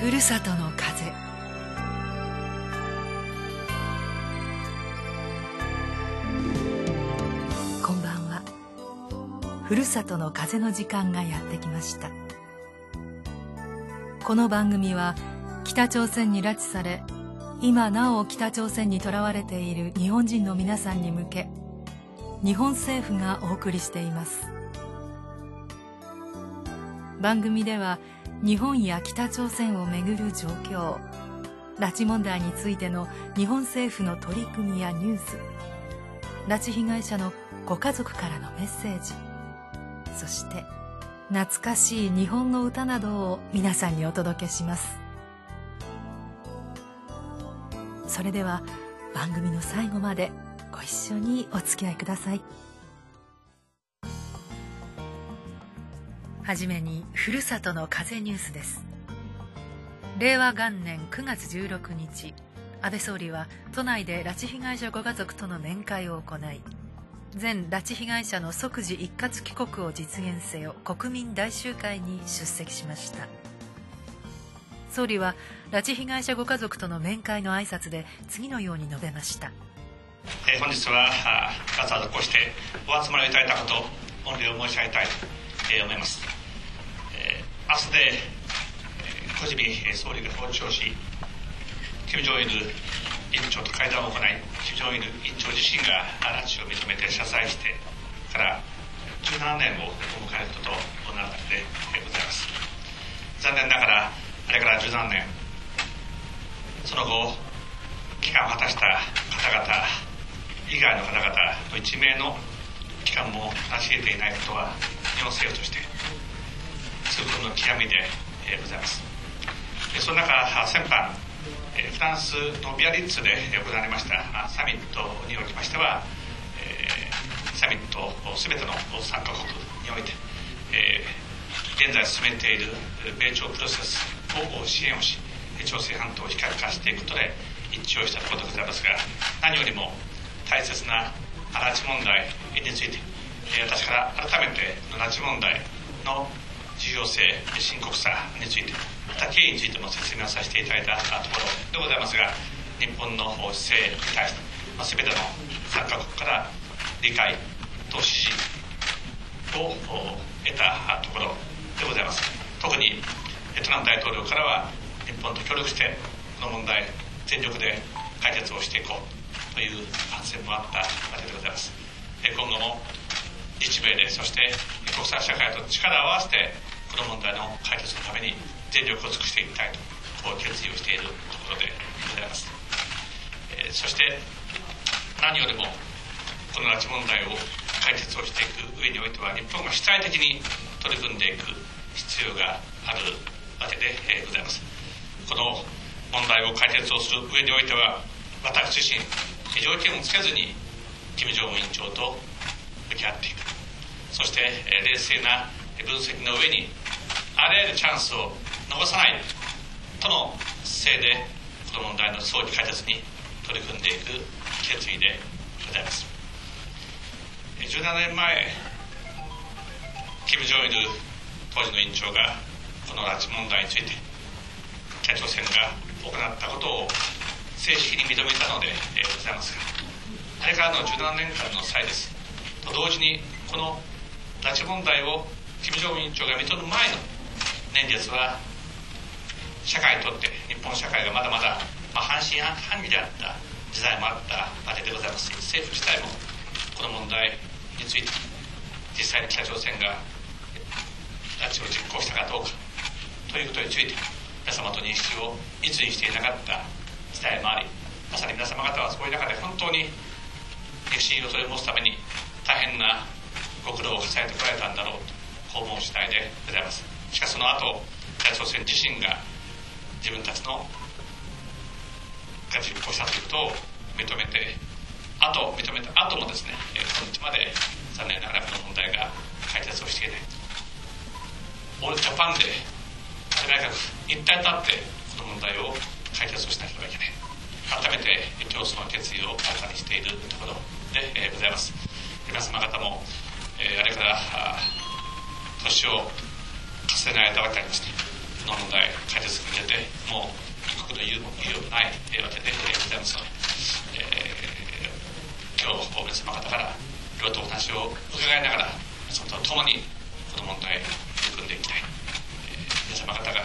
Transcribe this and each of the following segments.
ふるさとの風。こんばんは。ふるさとの風の時間がやってきました。この番組は北朝鮮に拉致され、今なお北朝鮮にとらわれている日本人の皆さんに向け、日本政府がお送りしています。番組では日本や北朝鮮をめぐる状況、拉致問題についての日本政府の取り組みやニュース、拉致被害者のご家族からのメッセージ、そして懐かしい日本の歌などを皆さんにお届けします。それでは番組の最後までご一緒にお付き合いください。はじめにふるさとの風ニュースです。令和元年9月16日、安倍総理は都内で拉致被害者ご家族との面会を行い、全拉致被害者の即時一括帰国を実現せよ国民大集会に出席しました。総理は拉致被害者ご家族との面会の挨拶で次のように述べました。 本日はわざわざこうしてお集まりいただいたこと、御礼を申し上げたいと思います。明日で小泉総理が訪朝し、金正日委員長と会談を行い、金正日委員長自身が拉致を認めて謝罪してから17年を迎えることとなるわけでございます。残念ながらあれから17年、その後帰還を果たした方々以外の方々の一名の帰還も成し得ていないことは日本政府として痛恨の極みでございます。その中、先般フランスのビアリッツで行われましたサミットにおきましては、サミットすべての参加国において、現在進めている米朝プロセスを支援をし、朝鮮半島を非核化していくことで一致をしたところでございますが、何よりも大切な拉致問題について、私から改めて拉致問題の重要性、深刻さについて、また経緯についても説明をさせていただいたところでございますが、日本の姿勢に対して、全ての参加国から理解と支持を得たところでございます。特にトランプ大統領からは、日本と協力してこの問題全力で解決をしていこうという発言もあったわけでございます。今後も日米で、そして国際社会と力を合わせてこの問題の解決のために全力を尽くしていきたいと、こう決意をしているところでございます。そして何よりもこの拉致問題を解決をしていく上においては、日本が主体的に取り組んでいく必要があるわけでございます。この問題を解決をする上においては、私自身条件をつけずに金正恩委員長と向き合っていく、そして冷静な分析の上にあらゆるチャンスを逃さないとの姿勢で、この問題の早期解決に取り組んでいく決意でございます。17年前、金正日当時の委員長がこの拉致問題について北朝鮮が行ったことを正式に認めたのでございますが、あれからの17年間の際です。と同時に、この拉致問題を金正恩委員長が認める前の年月は、社会にとって、日本社会がまだまだ半信半疑であった時代もあったわけでございます。政府自体もこの問題について、実際に北朝鮮が拉致を実行したかどうかということについて、皆様と認識を一致していなかった時代もあり、まさに皆様方はそういう中で本当に歴史を取り戻すために大変なご苦労を重ねてこられたんだろうと、こう思う次第でございます。しかしその後、北朝鮮自身が自分たちのが実行したということを認めた後もですね、今日まで残念ながらこの問題が解決をしていない。オールジャパンで安倍内閣一体となってこの問題を解決をしなければいけない。改めて今日その決意を新たにしているところでございます。皆様方も、あれから年を重ねられたわけでありまして、 この問題解決に向けてもう一刻の猶予もないわけでございますので、今日皆様方からいろいろとお話を伺いながらそれとともにこの問題に取り組んでいきたい、皆様方が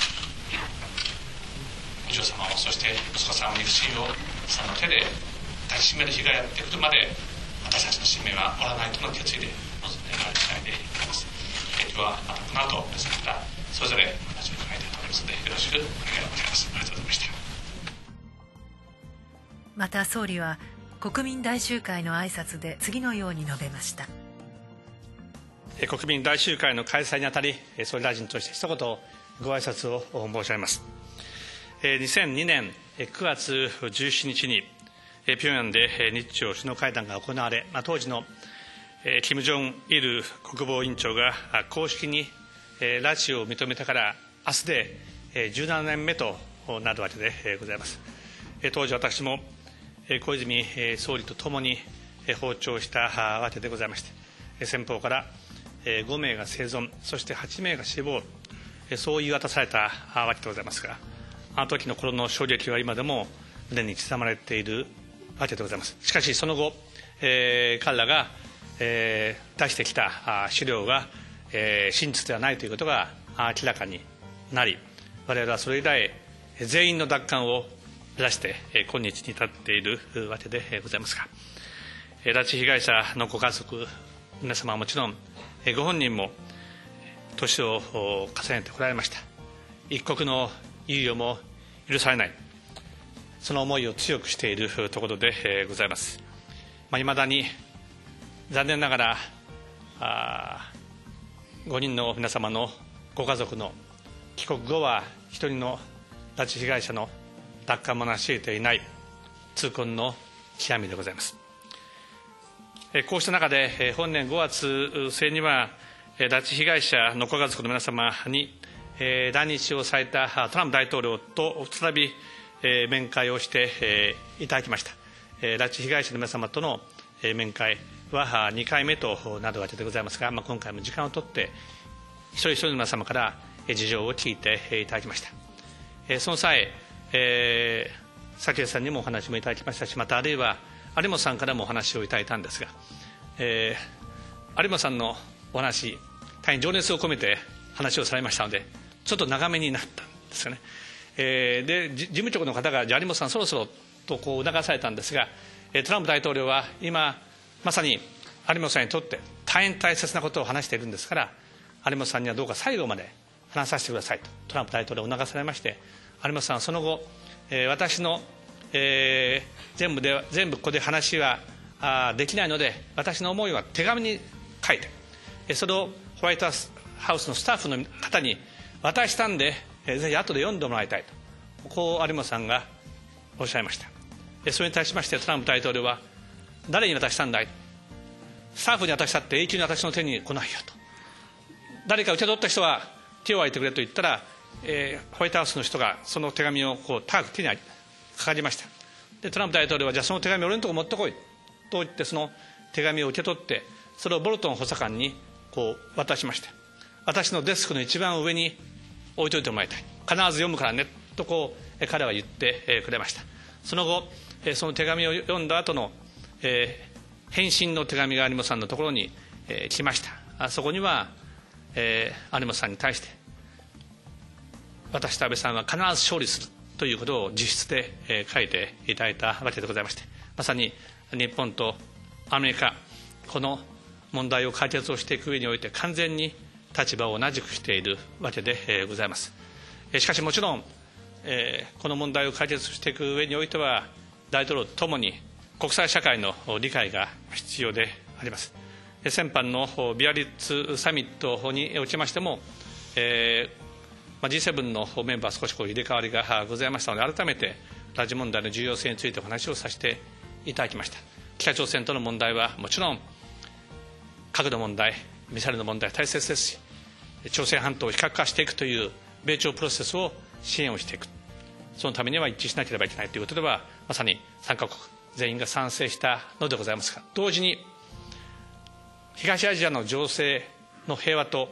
お嬢様をそして息子さんの肉親をその手で抱きしめる日がやってくるまで私たちの使命は終わらないとの決意で臨んでまいりたいでございます。今日はまたこの後皆様方それぞれお話を伺いたいと思いますのでよろしくお願いございます。ありがとうございました。 また総理は国民大集会の挨拶で次のように述べました。 国民大集会の開催にあたり、総理大臣として一言ご挨拶を申し上げます。2002年9月17日に平壌で日朝首脳会談が行われ、当時の金正日国防委員長が公式に拉致を認めたから明日で17年目となるわけでございます。当時私も小泉総理とともに訪朝したわけでございまして、先方から5名が生存、そして8名が死亡、そう言い渡されたわけでございますが、あの時の頃の衝撃は今でも胸に刻まれているわけでございます。しかしその後、彼らが出してきた資料が真実ではないということが明らかになり、我々はそれ以来全員の奪還を目指して今日に至っているわけでございますが、拉致被害者のご家族皆様はもちろんご本人も年を重ねてこられました。一刻の猶予も許されない、その思いを強くしているところでございます。いまだに残念ながら5人の皆様のご家族の帰国後は一人の拉致被害者の奪還も成し得ていない痛恨の極みでございます。こうした中で本年5月末には拉致被害者のご家族の皆様に来日をされたトランプ大統領と再び面会をしていただきました。拉致被害者の皆様との面会は2回目となるわけでございますが、今回も時間を取って一人一人の皆様から事情を聞いていただきました。その際、早紀江さんにもお話もいただきましたし、またあるいは有本さんからもお話をいただいたんですが、有本さんのお話、大変情熱を込めて話をされましたので、ちょっと長めになったんですよね。で事務局の方が、じゃあ有本さんそろそろと促されたんですが、トランプ大統領は今まさに有本さんにとって大変大切なことを話しているんですから、有本さんにはどうか最後まで話させてくださいとトランプ大統領を促されまして、有本さんはその後、私の、全部ここで話はできないので、私の思いは手紙に書いて、それをホワイトハウスのスタッフの方に渡したんで、ぜひ後で読んでもらいたいと、こう有本さんがおっしゃいました。それに対しましてトランプ大統領は、誰に渡したんだい、スタッフに渡したって永久に私の手に来ないよと、誰か受け取った人は手を挙げてくれと言ったら、ホワイトハウスの人がその手紙を高く手にかかりました。でトランプ大統領は、じゃあその手紙を俺のところ持ってこいと言って、その手紙を受け取ってそれをボルトン補佐官に渡しまして、私のデスクの一番上に置いといてもらいたい、必ず読むからねと彼は言ってくれました。その後その手紙を読んだ後の返信の手紙が有本さんのところに来ました。そこには有本さんに対して、私と安倍さんは必ず勝利するということを実質で書いていただいたわけでございまして、まさに日本とアメリカ、この問題を解決をしていく上において完全に立場を同じくしているわけでございます。しかしもちろんこの問題を解決していく上においては、大統領とともに国際社会の理解が必要であります。先般のビアリッツサミットにおきましても、G7 のメンバー少し入れ替わりがございましたので、改めて拉致問題の重要性についてお話をさせていただきました。北朝鮮との問題はもちろん核の問題、ミサイルの問題大切ですし、朝鮮半島を非核化していくという米朝プロセスを支援をしていく、そのためには一致しなければいけないということでは、まさに3カ国全員が賛成したのでございますが、同時に東アジアの情勢の平和と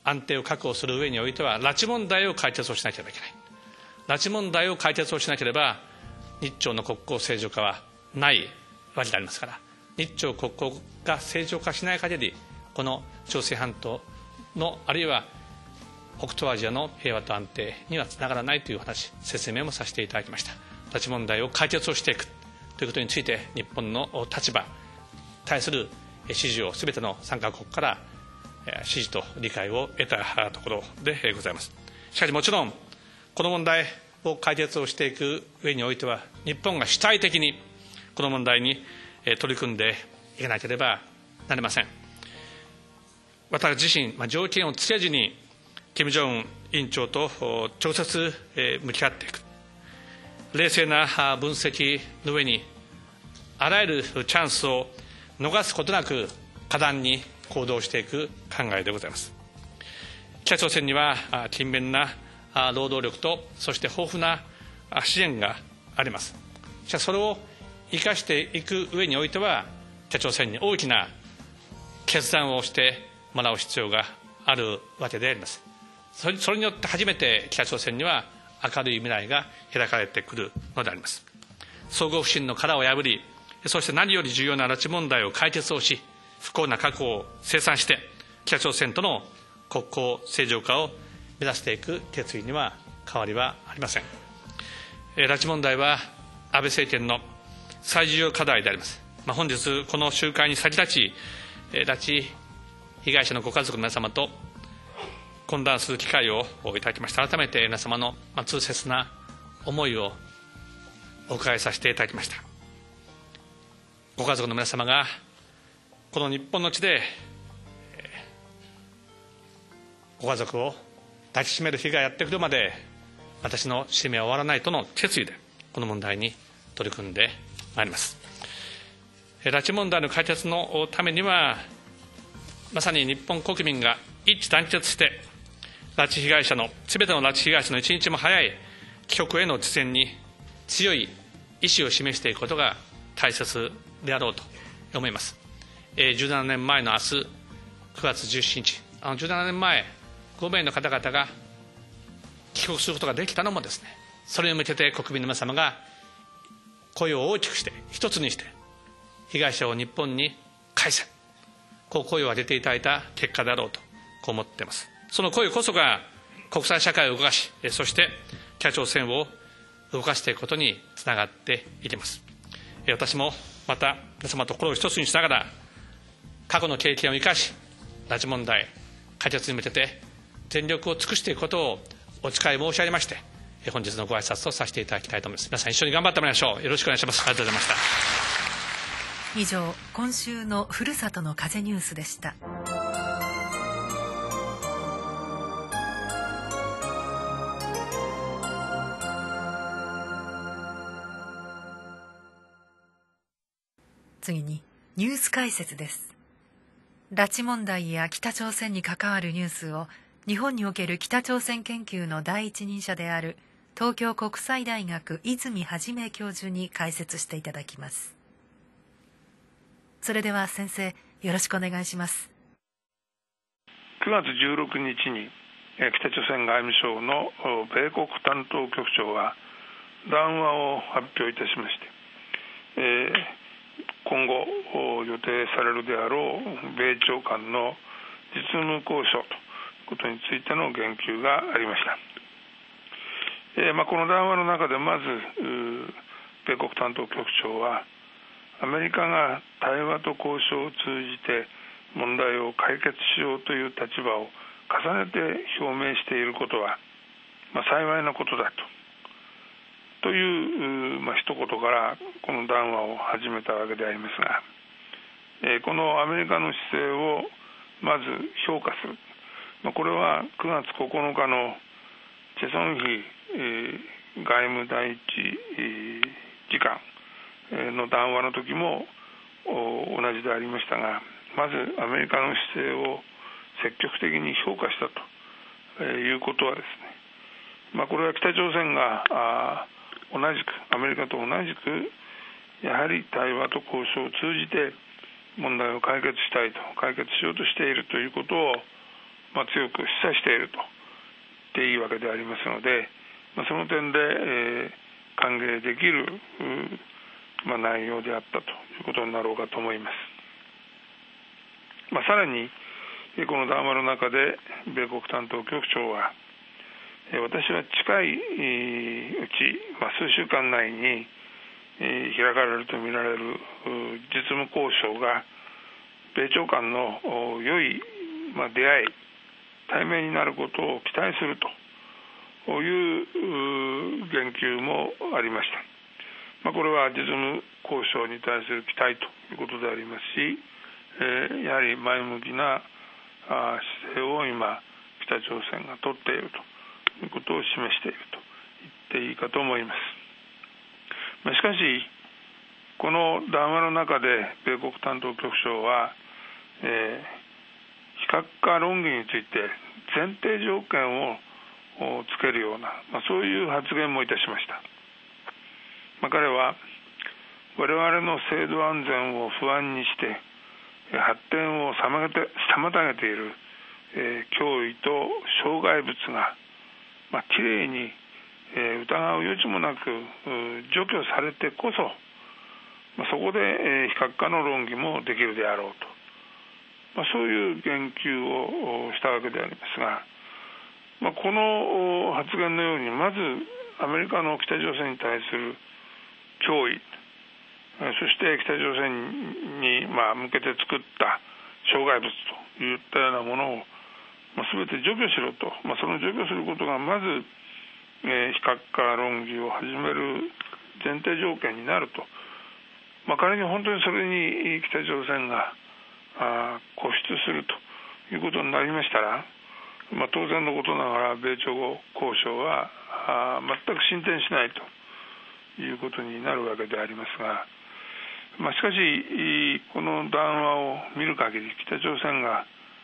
安定を確保する上においては、拉致問題を解決をしなければいけない。拉致問題を解決をしなければ、日朝の国交正常化はないわけでありますから、日朝国交が正常化しない限り、この朝鮮半島の、あるいは北東アジアの平和と安定にはつながらないという話、説明もさせていただきました。拉致問題を解決をしていくということについて、日本の立場に対する支持をすべての参加国から支持と理解を得たところでございます。しかしもちろん、この問題を解決をしていく上においては、日本が主体的にこの問題に取り組んでいかなければなりません。私自身、条件をつけずに金正恩委員長と直接向き合っていく、冷静な分析の上にあらゆるチャンスを逃すことなく果断に行動していく考えでございます。北朝鮮には勤勉な労働力と、そして豊富な支援があります。しかしそれを生かしていく上においては、北朝鮮に大きな決断をしてもらう必要があるわけであります。それによって初めて北朝鮮には明るい未来が開かれてくるのであります。相互不信の殻を破り、そして何より重要な拉致問題を解決をし、不幸な過去を清算して、北朝鮮との国交正常化を目指していく決意には変わりはありません。拉致問題は安倍政権の最重要課題であります。本日この集会に先立ち、拉致被害者のご家族の皆様と懇談する機会をいただきました。改めて皆様の痛切な思いをお伺いさせていただきました。ご家族の皆様がこの日本の地でご家族を抱きしめる日がやってくるまで、私の使命は終わらないとの決意でこの問題に取り組んでまいります。拉致問題の解決のためには、まさに日本国民が一致団結して、すべての拉致被害者の一日も早い帰国への実現に強い意思を示していくことが大切であろうと思います。17年前の明日9月17日、17年前5名の方々が帰国することができたのもですね、それに向けて国民の皆様が声を大きくして一つにして被害者を日本に返せ、こう声を上げていただいた結果であろうとこう思っています。その声こそが国際社会を動かし、そして北朝鮮を動かしていくことにつながっていきます。私もまた皆様と心を一つにしながら、過去の経験を生かし、拉致問題解決に向けて全力を尽くしていくことをお誓い申し上げまして、本日のご挨拶とさせていただきたいと思います。皆さん一緒に頑張ってまいりましょう。よろしくお願いします。ありがとうございました。 以上、今週のふるさとの風ニュースでした。次にニュース解説です。拉致問題や北朝鮮に関わるニュースを日本における北朝鮮研究の第一人者である東京国際大学泉元教授に解説していただきます。それでは先生、よろしくお願いします。 9月16日に北朝鮮外務省の米国担当局長が談話を発表いたしまして、今後予定されるであろう米朝間の実務交渉ということについての言及がありました。この談話の中でまず米国担当局長は、アメリカが対話と交渉を通じて問題を解決しようという立場を重ねて表明していることは、幸いなことだという、一言からこの談話を始めたわけでありますが、このアメリカの姿勢をまず評価する、これは9月9日のチェ・ソンヒ外務第一次官の談話の時も同じでありましたが、まずアメリカの姿勢を積極的に評価したということはですね、これは北朝鮮が同じくアメリカと同じくやはり対話と交渉を通じて問題を解決しようとしているということを強く示唆していると言っていいわけでありますので、その点で、歓迎できる、内容であったということになろうかと思います。さらにこの談話の中で米国担当局長は、私は近いうち、数週間内に開かれるとみられる実務交渉が米朝間の良い出会い、対面になることを期待するという言及もありました。これは実務交渉に対する期待ということでありますし、やはり前向きな姿勢を今北朝鮮が取っているということを示していると言っていいかと思います。しかしこの談話の中で米国担当局長は、非核化論議について前提条件をつけるような、そういう発言もいたしました。彼は我々の制度安全を不安にして発展を妨げている、脅威と障害物が、きれいに、疑う余地もなく除去されてこそ、そこで、非核化の論議もできるであろうと、そういう言及をしたわけでありますが、この発言のようにまずアメリカの北朝鮮に対する脅威、そして北朝鮮に向けて作った障害物といったようなものを全て除去しろと、その除去することがまず非核化論議を始める前提条件になると、仮に本当にそれに北朝鮮が固執するということになりましたら、当然のことながら米朝交渉は全く進展しないということになるわけでありますが、しかしこの談話を見る限り北朝鮮が、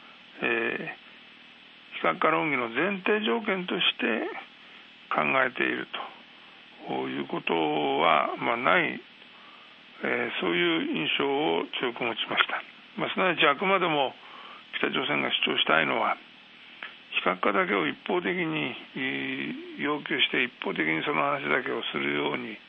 非核化論議の前提条件として考えているということはない、そういう印象を強く持ちました。すなわちあくまでも北朝鮮が主張したいのは非核化だけを一方的に要求して一方的にその話だけをするように、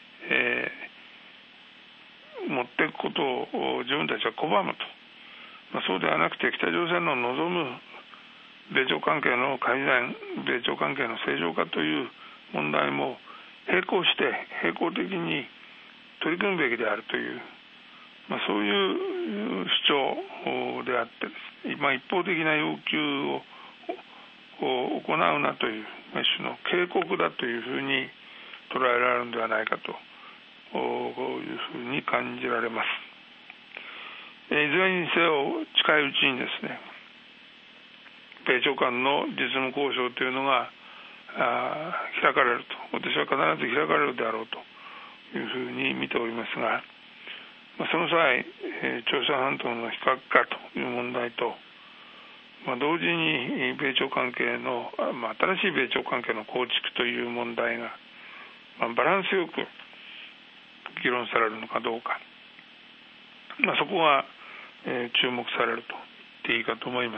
持っていくことを自分たちは拒むと、そうではなくて北朝鮮の望む米朝関係の改善、米朝関係の正常化という問題も並行的に取り組むべきであるという、そういう主張であってですね、一方的な要求を行うなという一種の警告だというふうに捉えられるのではないかというふうに感じられます。いずれにせよ近いうちにですね、米朝間の実務交渉というのが開かれると、私は必ず開かれるであろうというふうに見ておりますが、その際、朝鮮半島の非核化という問題と、同時に米朝関係の、新しい米朝関係の構築という問題が、バランスよく議論されるのかどうか、そこが、注目されると言っていいかと思います。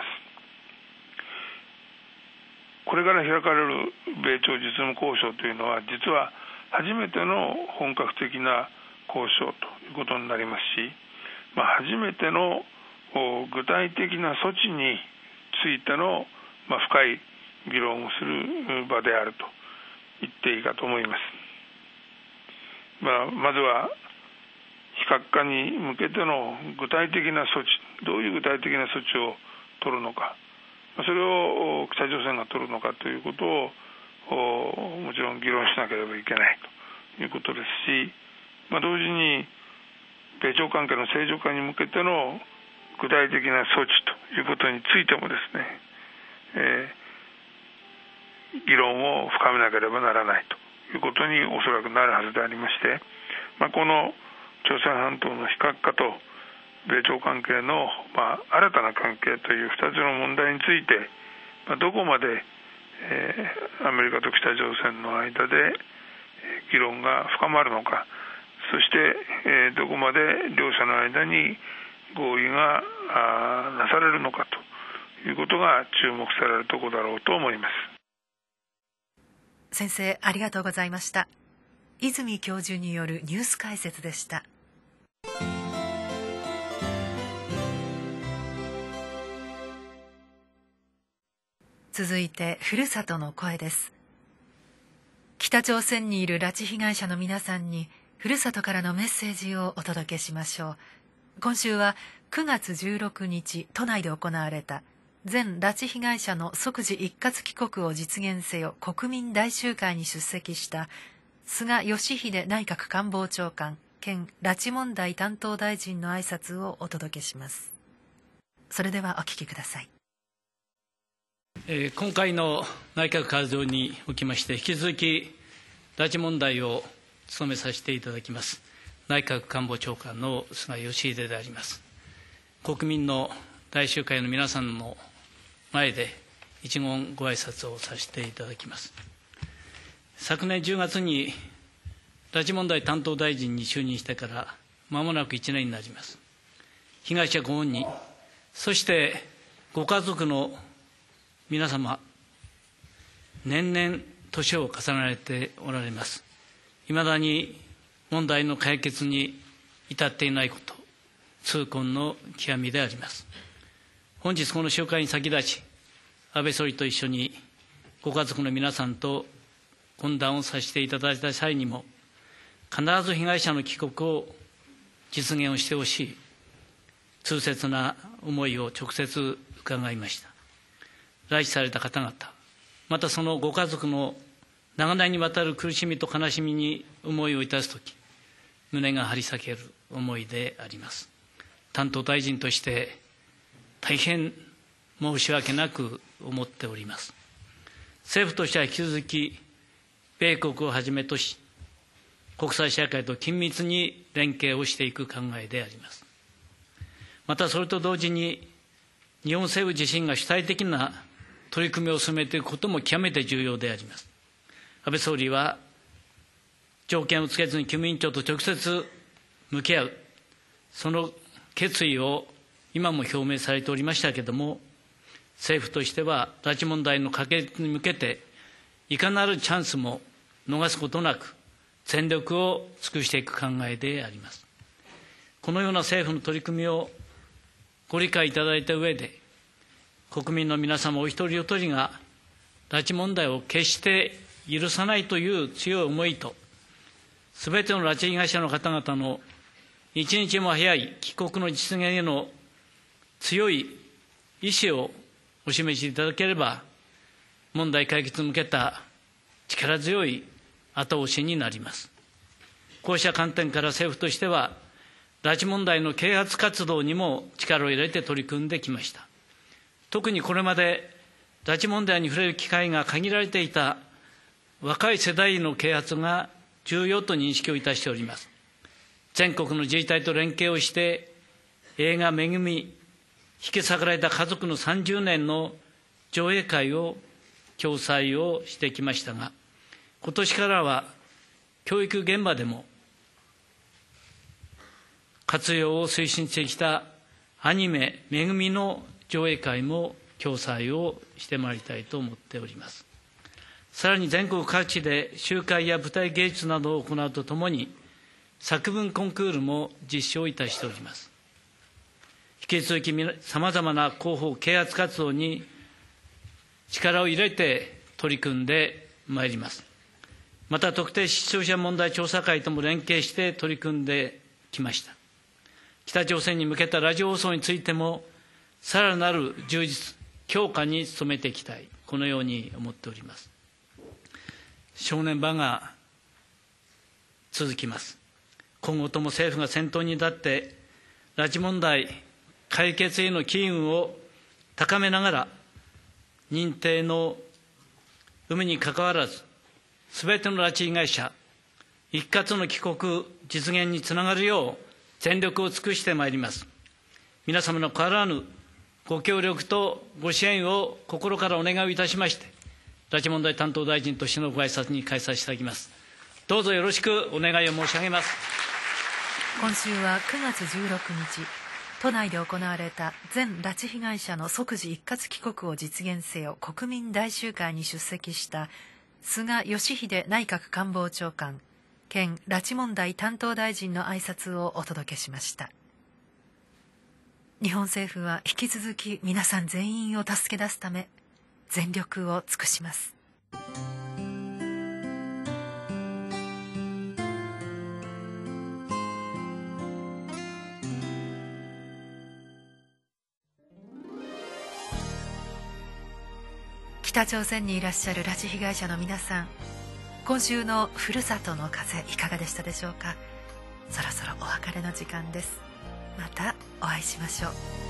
これから開かれる米朝実務交渉というのは実は初めての本格的な交渉ということになりますし、初めての具体的な措置についての深い議論をする場であると言っていいかと思います。まずは非核化に向けての具体的な措置、どういう具体的な措置を取るのか、それを北朝鮮が取るのかということをもちろん議論しなければいけないということですし、同時に米朝関係の正常化に向けての具体的な措置ということについてもですね、議論を深めなければならないということにおそらくなるはずでありまして、この朝鮮半島の非核化と米朝関係の、新たな関係という2つの問題について、どこまで、アメリカと北朝鮮の間で議論が深まるのか、そして、どこまで両者の間に合意がなされるのかといいうことが注目されるところだろうと思います。 先生、ありがとうございました。泉教授によるニュース解説でした。続いて、ふるさとの声です。北朝鮮にいる拉致被害者の皆さんに、ふるさとからのメッセージをお届けしましょう。今週は9月16日、都内で行われた全拉致被害者の即時一括帰国を実現せよ国民大集会に出席した菅義偉内閣官房長官兼拉致問題担当大臣の挨拶をお届けします。それではお聞きください。 今回の内閣改造におきまして、引き続き拉致問題を務めさせていただきます内閣官房長官の菅義偉であります。国民の大集会の皆さんの前で一言ご挨拶をさせていただきます。昨年10月に拉致問題担当大臣に就任してから間もなく1年になります。被害者ご本人、そしてご家族の皆様、年々年を重ねられておられます。いまだに問題の解決に至っていないこと、痛恨の極みであります。本日この集会に先立ち、安倍総理と一緒にご家族の皆さんと懇談をさせていただいた際にも、必ず被害者の帰国を実現をしてほしい、痛切な思いを直接伺いました。拉致された方々、またそのご家族の長年にわたる苦しみと悲しみに思いをいたすとき、胸が張り裂ける思いであります。担当大臣として大変申し訳なく思っております。政府としては引き続き米国をはじめとし、国際社会と緊密に連携をしていく考えであります。またそれと同時に、日本政府自身が主体的な取り組みを進めていくことも極めて重要であります。安倍総理は条件をつけずに金委員長と直接向き合う、その決意を今も表明されておりましたけれども、政府としては拉致問題の解決に向けて、いかなるチャンスも逃すことなく、全力を尽くしていく考えであります。このような政府の取り組みをご理解いただいた上で、国民の皆様お一人お一人が拉致問題を決して許さないという強い思いと、すべての拉致被害者の方々の一日も早い帰国の実現への強い意志をお示しいただければ、問題解決に向けた力強い後押しになります。こうした観点から政府としては、拉致問題の啓発活動にも力を入れて取り組んできました。特にこれまで拉致問題に触れる機会が限られていた若い世代の啓発が重要と認識をいたしております。全国の自治体と連携をして、映画めぐみ、引き裂かれた家族の30年の上映会を共催をしてきましたが、今年からは教育現場でも活用を推進してきたアニメめぐみの上映会も共催をしてまいりたいと思っております。さらに全国各地で集会や舞台芸術などを行うとともに、作文コンクールも実施をいたしております。引き続きさまざまな広報啓発活動に力を入れて取り組んでまいります。また特定失踪者問題調査会とも連携して取り組んできました。北朝鮮に向けたラジオ放送についても、さらなる充実、強化に努めていきたい、このように思っております。正念場が続きます。今後とも政府が先頭に立って、拉致問題解決への機運を高めながら、認定の有無にかかわらず、すべての拉致被害者、一括の帰国実現につながるよう、全力を尽くしてまいります。皆様の変わらぬご協力とご支援を心からお願いをいたしまして、拉致問題担当大臣としてのご挨拶に返させていただきます。どうぞよろしくお願いを申し上げます。 今週は9月16日、 都内で行われた全拉致被害者の即時一括帰国を実現せよ国民大集会に出席した菅義偉内閣官房長官兼拉致問題担当大臣の挨拶をお届けしました。日本政府は引き続き皆さん全員を助け出すため全力を尽くします。北朝鮮にいらっしゃる拉致被害者の皆さん、今週のふるさとの風いかがでしたでしょうか。そろそろお別れの時間です。またお会いしましょう。